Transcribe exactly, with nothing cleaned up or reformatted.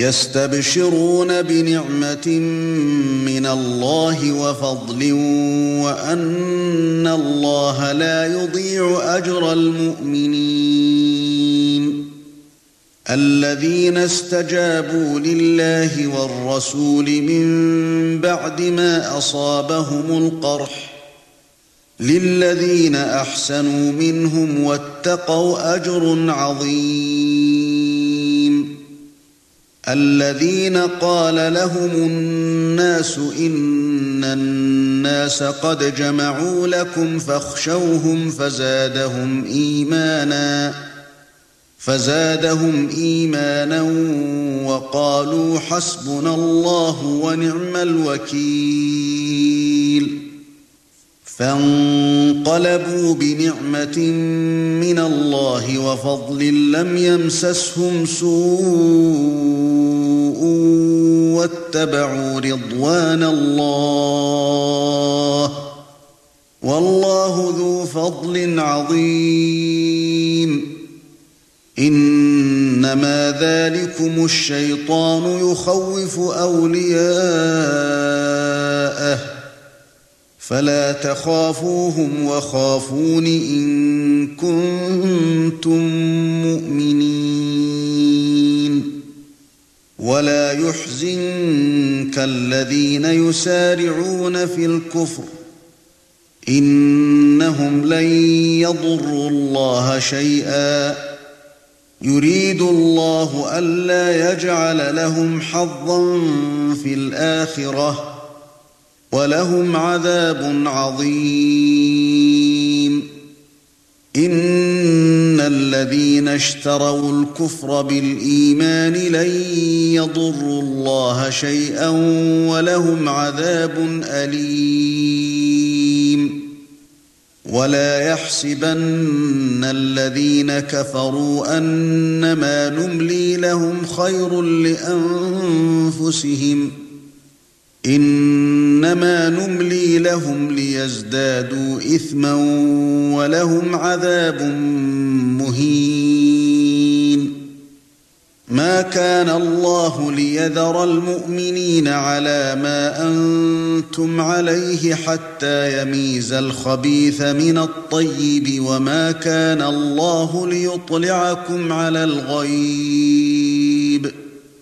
يستبشرون بنعمة من الله وفضل وأن الله لا يضيع أجر المؤمنين الذين استجابوا لله والرسول من بعد ما أصابهم القرح للذين أحسنوا منهم واتقوا أجر عظيم الذين قال لهم الناس إن الناس قد جمعوا لكم فاخشوهم فزادهم إيمانا فزادهم إيمانا وقالوا حسبنا الله ونعم الوكيل فانقلبوا بنعمة من الله وفضل لم يمسسهم سوء واتبعوا رضوان الله والله ذو فضل عظيم إنما ذلكم الشيطان يخوف أولياءه فلا تخافوهم وخافون إن كنتم مؤمنين ولا يحزنك الذين يسارعون في الكفر إنهم لن يضروا الله شيئا يريد الله ألا يجعل لهم حظا في الآخرة ولهم عذاب عظيم إن الذين اشتروا الكفر بالإيمان لن يضروا الله شيئا ولهم عذاب أليم ولا يحسبن الذين كفروا أنما نملي لهم خير لأنفسهم إنما نملي لهم ليزدادوا إثما ولهم عذاب مهين ما كان الله ليذر المؤمنين على ما أنتم عليه حتى يميز الخبيث من الطيب وما كان الله ليطلعكم على الغيب